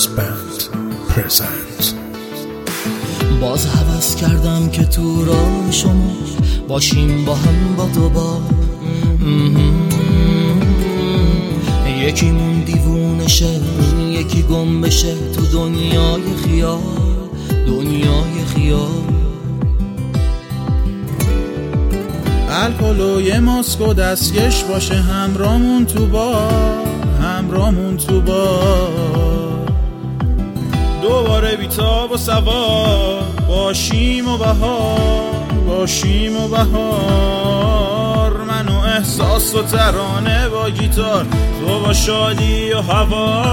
Voice Band present. باز هوس کردم که تو راه شما باشیم با هم با دوبار. یکیمون دیوونه شه، یکی گم بشه تو دنیای خیال، دنیای خیال. الکل و یه ماسک و دستکش باشه همرامون تو بار، همرامون تو بار. دوباره بیتاب و سوار باشیم و بهار، باشیم و بهار. من و احساس و ترانه با گیتار، تو با شادی و هوا.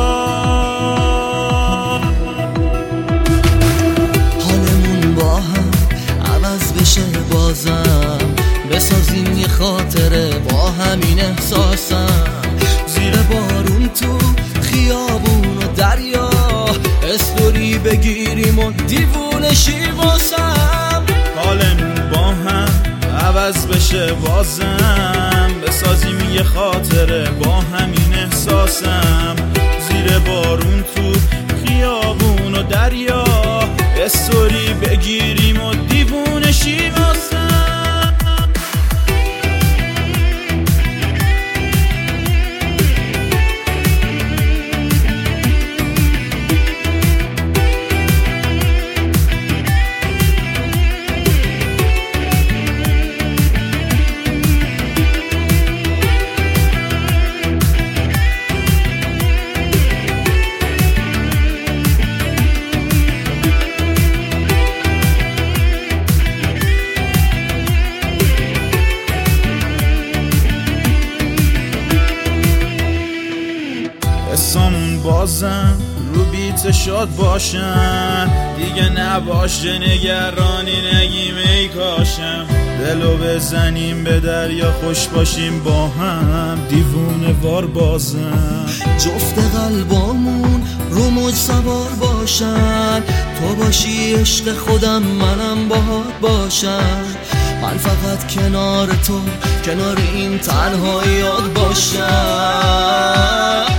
حالمون با هم عوض بشه بازم، بسازیم یه خاطره با همین احساسم. زیر بارون تو خیابون و دریا، استوری بگیریم و دیوونه شیم واسم. حالمون با هم عوض بشه بازم، بسازیم یه خاطره با همین احساسم. زیر بارون تو خیابون و دریا، استوری بگیریم و دیوونه شیم واسم. حسامون بازم رو بیت شاد باشن، دیگه نباشه نگرانی نگیم ای کاشم. دلو بزنیم به دریا، خوش باشیم با هم دیوونه وار بازم. جفت قلبامون رو موج سوار باشن، تو باشی عشق خودم منم باهات باشم. من فقط کنار تو، کنار این تنهاییات باشم.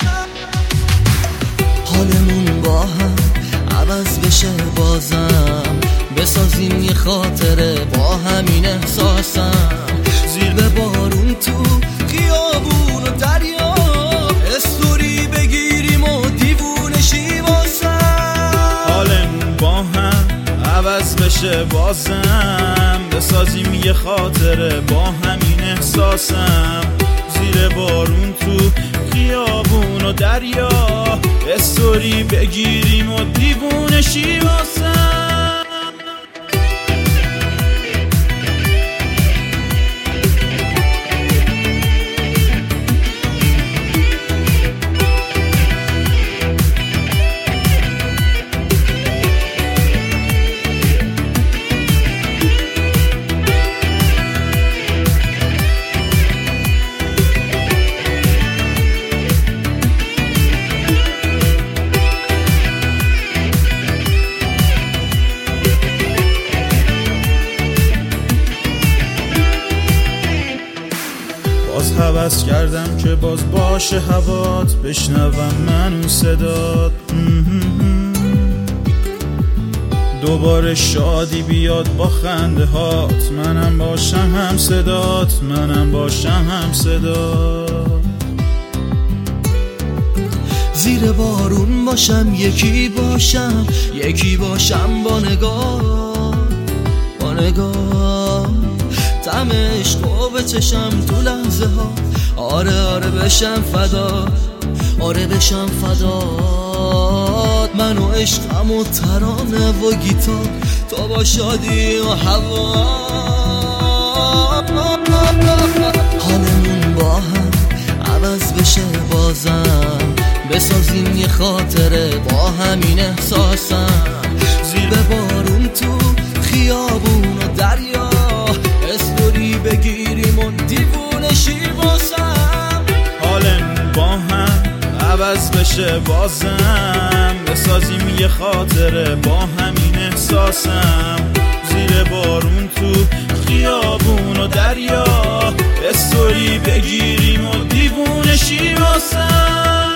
حالمون با هم عوض بشه بازم، بسازیم یه خاطره با همین احساسم. زیر به بارون تو خیابون و دریا، استوری بگیریم و دیوونه شیم واسم. حالمون با هم عوض بشه بازم، بسازیم یه خاطره با همین احساسم. زیر بارون تو خیابون و دریا، استوری بگیریم و دیوونه شیم واسم. باز هوس کردم که باز باشه هوات، بشنوم من اون صدات. دوباره شادی بیاد با خنده هات، منم باشم هم صدات، منم باشم هم صدات. زیر بارون باشم یکی باشم، یکی باشم با نگاه، با نگاه. طعم عشقو بچشم تو لحظه ها، آره آره بشم فدا، آره بشم فدات. من و عشقم و ترانه و گیتار، تو با شادی و هوا. حالمون با هم عوض بشه بازم، بسازیم یه خاطره با همین احساسم. زیر بارون تو خیابون و دریا، استوری بگیریم و دیوونه شیم واسم. حالمون با هم عوض بشه بازم، بسازیم یه خاطره با همین احساسم. زیر بارون تو خیابون و دریا، استوری بگیریم و دیوونه شیم واسم.